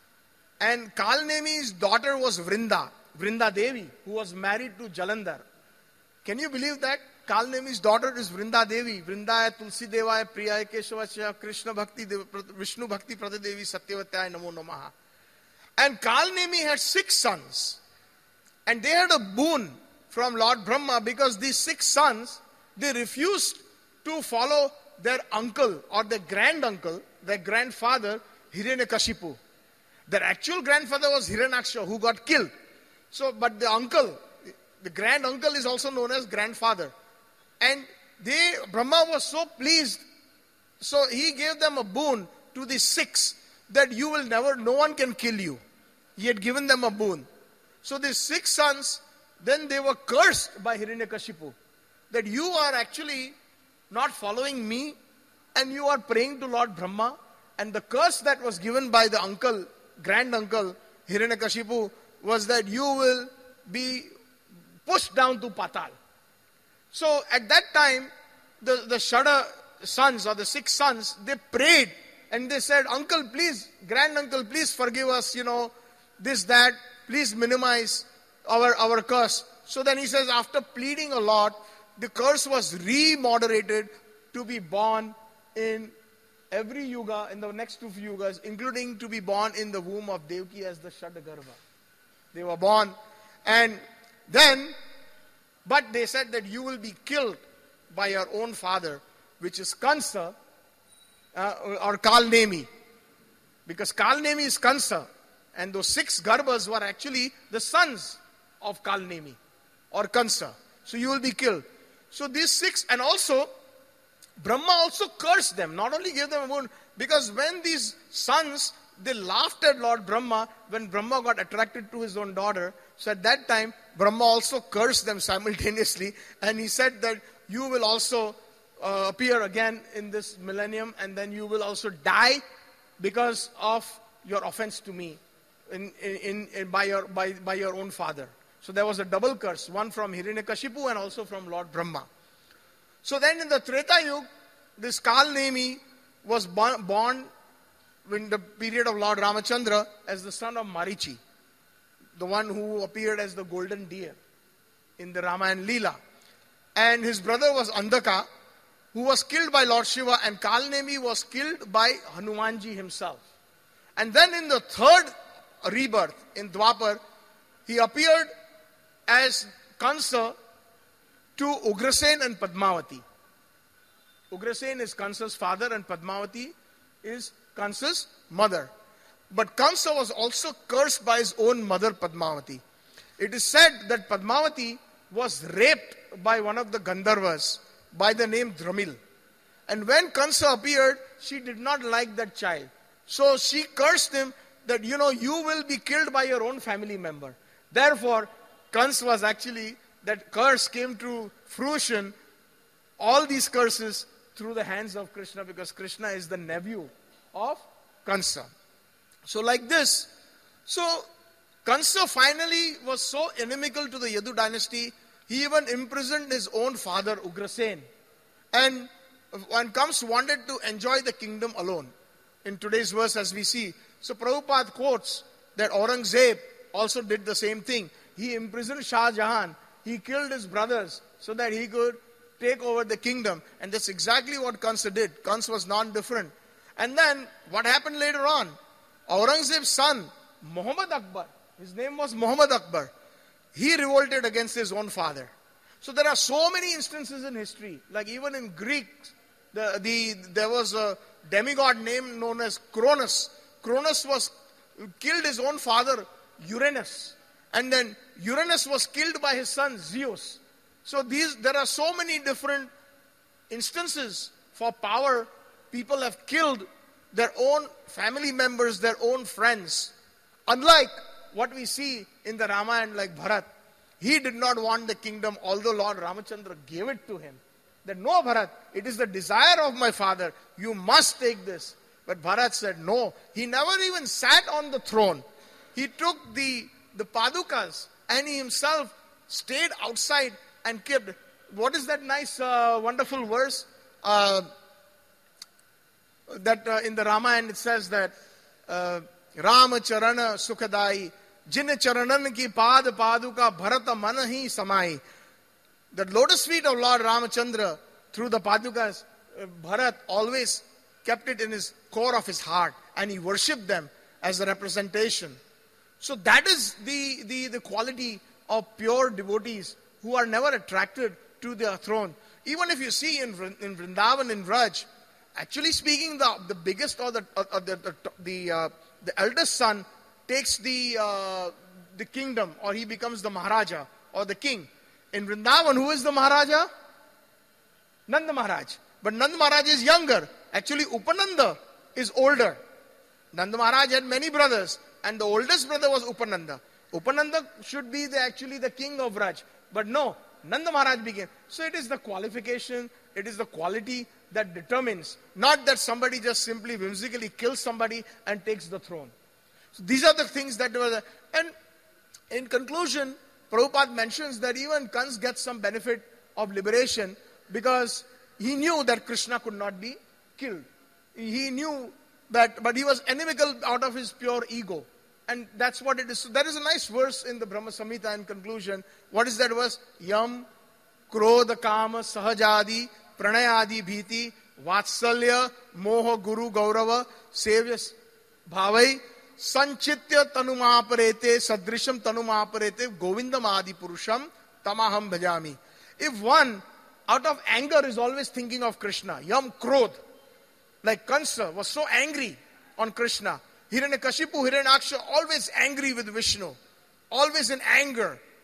And Kalnemi's daughter was Vrinda, Vrinda Devi, who was married to Jalandhar. Can you believe that? Kalnemi's daughter is Vrinda Devi. Vrindaya Tulsi Devaya Priyaya Keshavachya Krishna Bhakti Vishnu Bhakti Pradadevi Satyavataya Namo Namaha. And Kalnemi had six sons. And they had a boon from Lord Brahma, because these six sons, they refused to follow their uncle or their granduncle, their grandfather, Hiranyakashipu. Their actual grandfather was Hiranyaksha, who got killed. So, but the uncle, the granduncle is also known as grandfather. And they, Brahma was so pleased, so he gave them a boon to the six, that you will never, no one can kill you. He had given them a boon. So these six sons, then they were cursed by Hiranyakashipu, that you are actually not following me, and you are praying to Lord Brahma. And the curse that was given by the uncle, granduncle, Hiranyakashipu, was that you will be pushed down to Patal. So at that time, the, the Shada sons, or the six sons, they prayed and they said, uncle, please, granduncle, please forgive us, you know, this, that, please minimize our, our curse. So then he says, after pleading a lot, the curse was re-moderated to be born in every yuga, in the next two yugas, including to be born in the womb of Devaki as the Shadagarbha. They were born, and then, but they said that you will be killed by your own father, which is Kamsa, uh, or Kalnemi. Because Kalnemi is Kamsa, and those six Garbhas were actually the sons of Kalnemi, or Kamsa. so you will be killed. So these six, and also Brahma also cursed them, not only gave them a wound, because when these sons, they laughed at Lord Brahma when Brahma got attracted to his own daughter. So at that time, Brahma also cursed them simultaneously, and he said that you will also uh, appear again in this millennium, and then you will also die because of your offense to me in, in, in, by, your, by, by your own father. So there was a double curse, one from Hiranyakashipu and also from Lord Brahma. So then in the Treta Yuga, this Kal Nemi was born, born in the period of Lord Ramachandra as the son of Marichi, the one who appeared as the golden deer in the Ramayana Leela. And his brother was Andhaka, who was killed by Lord Shiva, and Kal Nemi was killed by Hanumanji himself. And then in the third rebirth, in Dwapar, he appeared as Kansa to Ugrasen and Padmavati. Ugrasen is Kansa's father and Padmavati is Kansa's mother. But Kansa was also cursed by his own mother Padmavati. It is said that Padmavati was raped by one of the Gandharvas by the name Dramil. And when Kansa appeared, she did not like that child. So she cursed him that, you know, you will be killed by your own family member. Therefore, Kansa was actually, that curse came to fruition, all these curses through the hands of Krishna, because Krishna is the nephew of Kansa. So like this, so Kansa finally was so inimical to the Yadu dynasty, he even imprisoned his own father Ugrasen, and one comes wanted to enjoy the kingdom alone. In today's verse, as we see, so Prabhupada quotes that Aurangzeb also did the same thing. He imprisoned Shah Jahan. He killed his brothers so that he could take over the kingdom. And that's exactly what Kansa did. Kansa was non-different. And then what happened later on? Aurangzeb's son, Muhammad Akbar, his name was Muhammad Akbar, he revolted against his own father. So there are so many instances in history, like even in Greek, the, the, there was a demigod name known as Cronus. Cronus was killed his own father, Uranus. And then Uranus was killed by his son, Zeus. So these, there are so many different instances for power. People have killed their own family members, their own friends. Unlike what we see in the Ramayana, like Bharat. He did not want the kingdom, although Lord Ramachandra gave it to him. That no, Bharat, it is the desire of my father. You must take this. But Bharat said no. He never even sat on the throne. He took the, the Padukas and he himself stayed outside and kept. What is that nice, uh, wonderful verse? Uh, that uh, in the Ramayana it says that uh, Rama Charana Sukhadai Jin Charanan ki Pad Paduka Bharata Manahi Samai. The lotus feet of Lord Ramachandra through the Padukas, uh, Bharat always kept it in his core of his heart and he worshipped them as a representation. So that is the, the, the quality of pure devotees who are never attracted to their throne. Even if you see in, in Vrindavan, in Vraj, actually speaking, the, the biggest or the, uh, the, the, the, uh, the eldest son takes the, uh, the kingdom, or he becomes the Maharaja or the king. In Vrindavan, who is the Maharaja? Nanda Maharaj. But Nanda Maharaj is younger. Actually, Upananda is older. Nanda Maharaj had many brothers, and the oldest brother was Upananda. Upananda should be the, actually the king of Vraj. But no, Nanda Maharaj became. So it is the qualification, it is the quality that determines, not that somebody just simply whimsically kills somebody and takes the throne. So these are the things that were there. And in conclusion, Prabhupada mentions that even Kans gets some benefit of liberation because he knew that Krishna could not be killed. He knew that, but he was inimical out of his pure ego. And that's what it is. So there is a nice verse in the Brahma Samhita in conclusion. What is that verse? Yam, Krodha, Kama, Sahajadi, Pranayadi, Bhiti, Vatsalya, Moha, Guru, Gaurava, Sevyas, Bhavai, Sanchitya Tanumaparete, Sadrisham Tanumaparete, Govindam Adi Purusham, Tamaham Bhajami. If one out of anger is always thinking of Krishna, Yam Krodh, like Kansa was so angry on Krishna, Hiranyakashipu, Hiranyaksha, always angry with Vishnu, always in anger.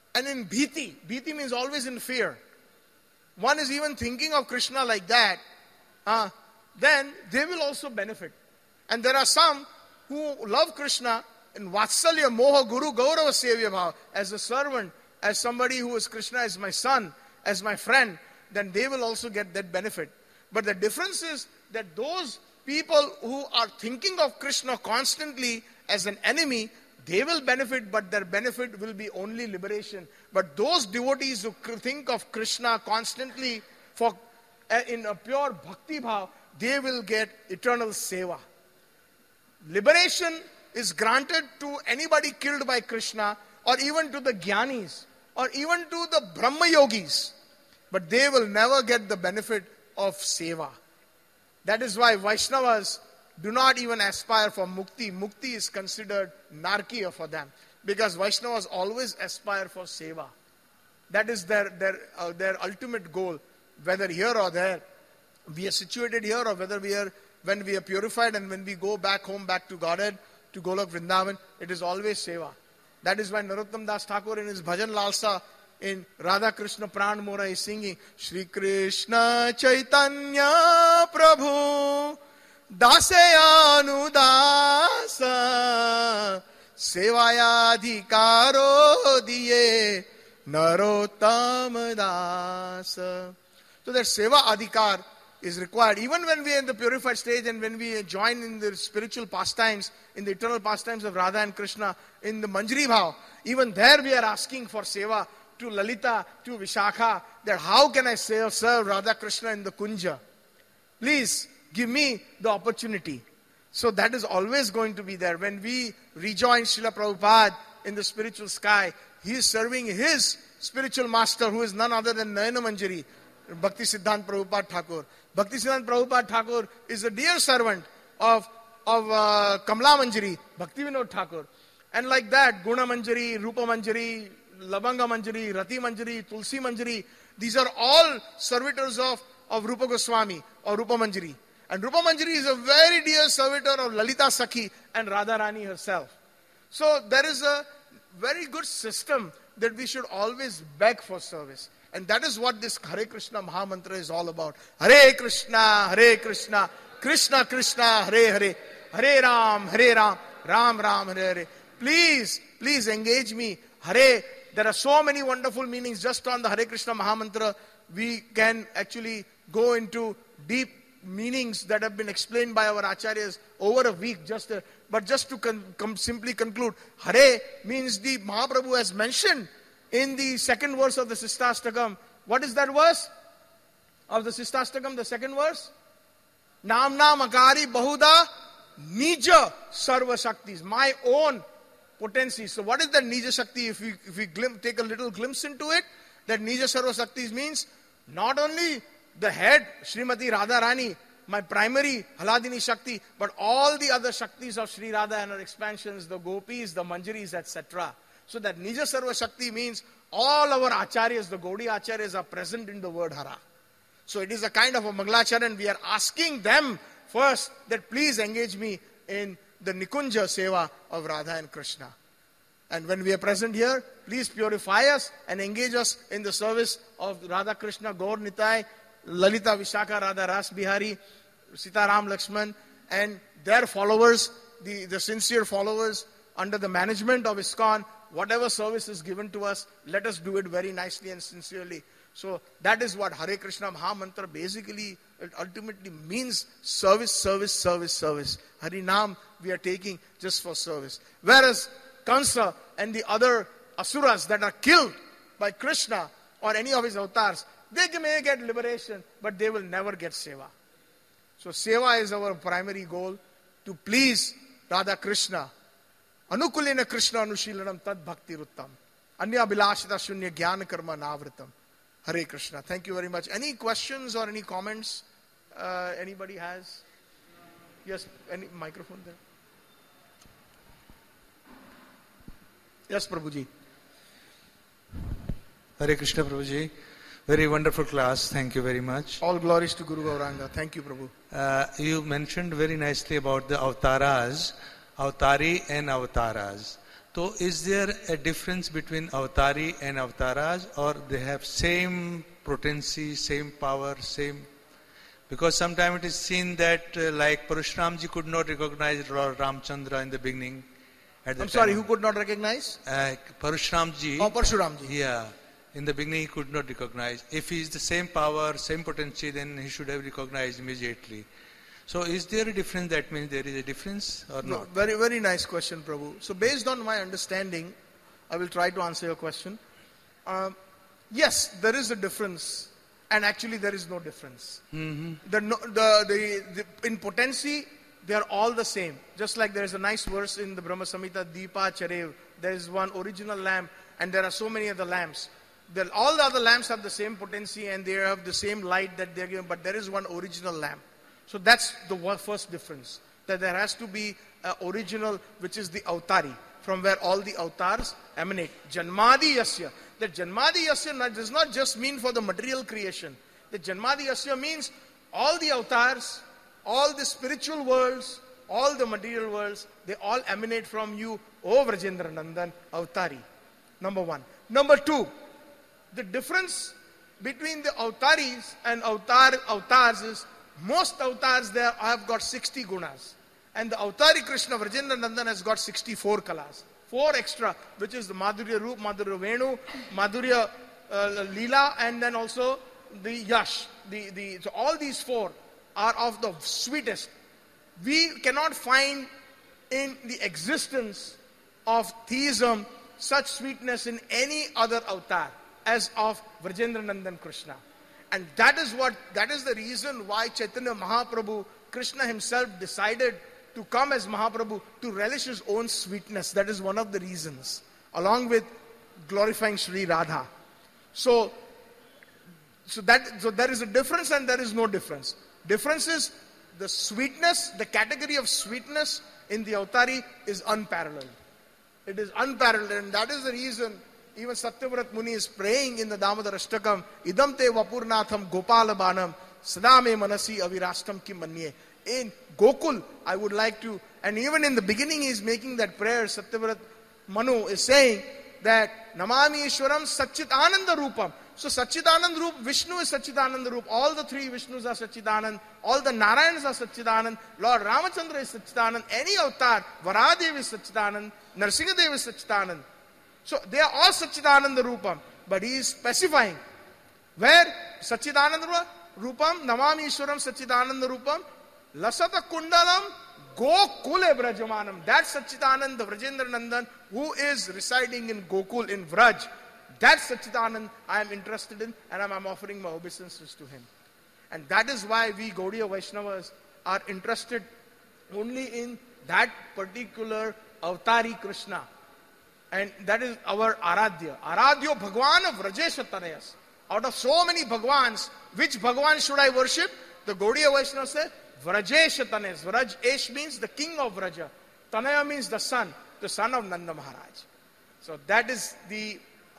and in bhiti, bhiti means always in fear, one is even thinking of Krishna like that, uh, then they will also benefit. And there are some who love Krishna in Vatsalya, Moha, Guru, Gaurava, Sevya Bhava, as a servant, as somebody who is Krishna, as my son, as my friend, then they will also get that benefit. But the difference is that those people who are thinking of Krishna constantly as an enemy, they will benefit, but their benefit will be only liberation. But those devotees who think of Krishna constantly for uh, in a pure bhakti bhav, they will get eternal seva. Liberation is granted to anybody killed by Krishna, or even to the jnanis, or even to the Brahma yogis. But they will never get the benefit of seva. That is why Vaishnavas do not even aspire for mukti. Mukti is considered narkiya for them, because Vaishnavas always aspire for seva. That is their their uh, their ultimate goal, whether here or there. We are situated here, or whether we are, when we are purified and when we go back home, back to Godhead, to Golok Vrindavan, it is always seva. That is why Narottam Das Thakur in his Bhajan Lalsa in Radha Krishna Pran Mora is singing, Shri Krishna Chaitanya Prabhu Dasayanu Dasa Sevayadhikaro Diye Narottam Dasa. So that seva adhikar is required. Even when we are in the purified stage and when we join in the spiritual pastimes, in the eternal pastimes of Radha and Krishna, in the Manjari Bhav, even there we are asking for seva to Lalita, to Vishakha, that how can I serve, serve Radha Krishna in the Kunja? Please give me the opportunity. So that is always going to be there. When we rejoin Srila Prabhupada in the spiritual sky, he is serving his spiritual master, who is none other than Nayana Manjari, Bhakti Siddhanta Prabhupada Thakur. Bhakti Siddhanta Prabhupada Thakur is a dear servant of, of uh, Kamla Manjari, Bhakti Vinod Thakur. And like that, Guna Manjari, Rupa Manjari, Labanga Manjari, Rati Manjari, Tulsi Manjari, these are all servitors of, of Rupa Goswami or Rupa Manjari. And Rupa Manjari is a very dear servitor of Lalita Sakhi and Radharani herself. So there is a very good system that we should always beg for service. And that is what this Hare Krishna Mahamantra is all about. Hare Krishna, Hare Krishna, Krishna Krishna, Hare Hare, Hare Ram, Hare Ram, Ram Ram, Hare Hare. Please, please engage me. Hare, there are so many wonderful meanings just on the Hare Krishna Mahamantra. We can actually go into deep meanings that have been explained by our acharyas over a week. Just uh, But just to con- com- simply conclude, Hare means the Mahaprabhu has mentioned in the second verse of the Sistastakam. What is that verse of the Sistastakam, the second verse? Namna Makari Bahuda Nija Sarva Shaktis. My own potency. So what is that Nija Shakti? If we, if we glim- take a little glimpse into it, that Nija Sarva Shaktis means not only the head, Srimati Radharani, my primary Haladini Shakti, but all the other Shaktis of Sri Radha and her expansions, the Gopis, the Manjaris, et cetera. So that Nija Sarva Shakti means all our acharyas, the Gaudiya acharyas, are present in the word Hara. So it is a kind of a Mangalacharan. We are asking them first that please engage me in the Nikunja Seva of Radha and Krishna. And when we are present here, please purify us and engage us in the service of Radha Krishna, Gaur Nitai, Lalita Vishakha, Radha Ras Bihari, Sitaram Lakshman, and their followers, the, the sincere followers under the management of ISKCON. Whatever service is given to us, let us do it very nicely and sincerely. So that is what Hare Krishna Mahamantra basically, it ultimately means service, service, service, service. Harinam we are taking just for service. Whereas Kansa and the other asuras that are killed by Krishna or any of his avatars, they may get liberation, but they will never get seva. So seva is our primary goal, to please Radha Krishna. Anukulina Krishna Anushilanam Tad Bhakti Ruttam. Anya Bilashita Shunya Jnana Karma Navritam. Hare Krishna. Thank you very much. Any questions or any comments uh, anybody has? Yes, any microphone there? Yes, Prabhuji.
Hare Krishna, Prabhuji. Very wonderful class. Thank you very much.
All glories to Guru Gauranga. Thank you, Prabhu.
Uh, you mentioned very nicely about the avtaras, avatari and avataras. So is there a difference between avatari and avataras, or they have same potency, same power, same? Because sometimes it is seen that uh, like Parashuramji could not recognize Lord Ramchandra in the beginning. At the
I'm
time
sorry,
of-
who could not recognize?
Uh, Parashuramji.
Oh, Parshuramji.
Yeah. In the beginning he could not recognize. If he is the same power, same potency, then he should have recognized immediately. So is there a difference? That means there is a difference or
No,
not?
very, very nice question, Prabhu. So based on my understanding, I will try to answer your question. Um, yes, there is a difference, and actually there is no difference.
Mm-hmm.
The, no- the, the, the, in potency, they are all the same. Just like there is a nice verse in the Brahma Samhita, Deepa Charev, there is one original lamp, and there are so many other lamps. The, all the other lamps have the same potency and they have the same light that they are given, but there is one original lamp. So that's the one- first difference. That there has to be an original, which is the avatari, from where all the avatars emanate. Janmadi Yasya. The Janmadi Yasya not- does not just mean for the material creation. The Janmadi Yasya means all the avatars, all the spiritual worlds, all the material worlds, they all emanate from you, O Vrajendra Nandan, avatari. Number one. Number two, the difference between the avataris and avatar, avatars is most avatars there have got sixty gunas. And the avatari Krishna, Vrajendra Nandan, has got sixty-four kalas. Four extra, which is the Madhurya Roop, Madhurya Venu, Madhurya uh, Leela, and then also the Yash. The, the, so all these four are of the sweetest. We cannot find in the existence of theism such sweetness in any other avatar as of Vrajendra Nandan Krishna. And that is what, that is the reason why Chaitanya Mahaprabhu, Krishna himself decided to come as Mahaprabhu to relish his own sweetness. That is one of the reasons, along with glorifying Sri Radha. So, so that, so there is a difference and there is no difference. Difference is the sweetness, the category of sweetness in the avatari is unparalleled. It is unparalleled, and that is the reason even Satyavrat Muni is praying in the Damodar Ashtakam, Idam te vapurnatham gopala banam sadame manasi avirastam kim manye. In Gokul, I would like to, and even in the beginning he is making that prayer, Satyavrat Manu is saying that Namami Ishwaram Satchitananda Rupam. So Satchitanand Roop, Vishnu is Satchitanand Roop, all the three Vishnus are Satchitanand, all the Narayans are Satchitanand, Lord Ramachandra is Satchitanand, any avatar, Varadev is Satchitanand, Narsingadev is Satchitanand. So they are all Satchitananda Rupam, but he is specifying where Satchitananda Rupam, Namami Ishwaram Satchitananda Rupam, Lasata Kundalam, Gokule Brajamanam. That's Satchitanand, the Vrajendra Nandan, who is residing in Gokul, in Vraj. That's Satchitanand I am interested in, and I'm, I'm offering my obeisances to him. And that is why we Gaudiya Vaishnavas are interested only in that particular avatari Krishna. And that is our Aradhya. Aradhyo Bhagwan of Vrajesha Tanayas. Out of so many Bhagwans, which Bhagwan should I worship? The Gaudiya Vaishnavas say, Vrajesha Tanayas. Vraj Esh means the king of Vraja. Tanaya means the son, the son of Nanda Maharaj. So that is the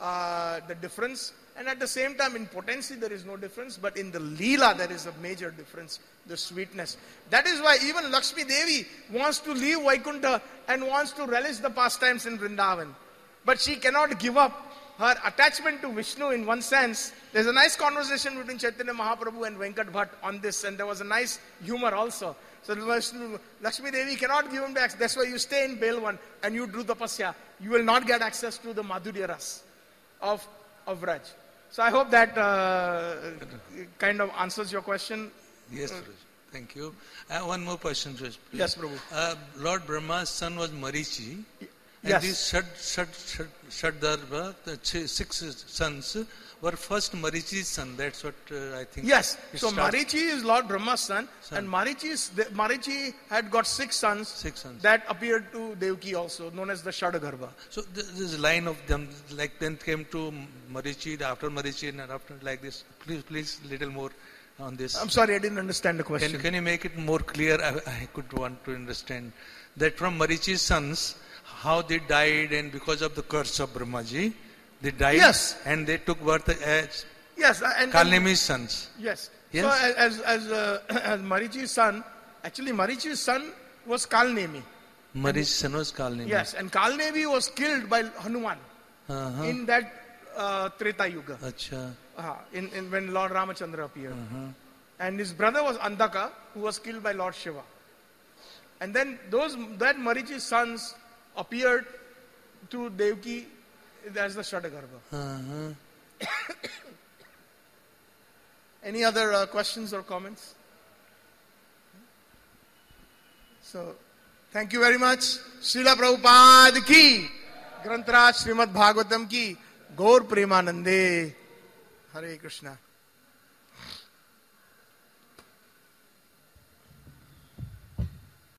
uh, the difference. And at the same time, in potency there is no difference, but in the Leela there is a major difference, the sweetness. That is why even Lakshmi Devi wants to leave Vaikuntha and wants to relish the pastimes in Vrindavan. But she cannot give up her attachment to Vishnu in one sense. There's a nice conversation between Chaitanya Mahaprabhu and Venkat Bhatt on this, and there was a nice humor also. So Vishnu, Lakshmi Devi cannot give him back. That's why you stay in Belwan and you do tapasya. You will not get access to the Madhurya Ras of, of Vraj. So I hope that uh, kind of answers your question.
Yes, Prabhu. Thank you. Uh, one more question, please.
Yes, Prabhu.
Uh, Lord Brahma's son was Marichi. And
Yes.
these Shad, Shad, Shad, Shaddarva, the ch- six sons, were first Marichi's son. That's what uh, I think.
Yes.
it
So
starts.
Marichi is Lord Brahma's son,
Son.
and Marichi, is, the, Marichi had got six sons,
Six sons.
that appeared to Devaki also, known as the Shadagarbha.
So th- this line of them, like then came to Marichi, after Marichi, and after like this. Please, please, little more on this.
I'm sorry, I didn't understand the
Can,
question.
can you make it more clear? I, I could want to understand that from Marichi's sons, how they died, and because of the curse of Brahmaji, they died,
Yes.
and they took birth as
Yes, and, and
Kalnemi's sons.
yes.
Yes.
So as as uh, as Marichi's son, actually Marichi's son was Kalnemi.
Marich son was Kalnevi.
Yes, and Kalnevi was killed by Hanuman
Uh-huh.
in that uh, Treta Yuga,
Acha.
uh, in, in when Lord Ramachandra appeared.
Uh-huh.
And his brother was Andhaka, who was killed by Lord Shiva. And then those that Marichi's sons appeared to Devaki as the Shadagarbha.
Uh-huh.
Any other uh, questions or comments? So, thank you very much. Srila Prabhupada ki, Granth Raj Srimad Bhagavatam ki, Gaur Premanande. Hare Krishna.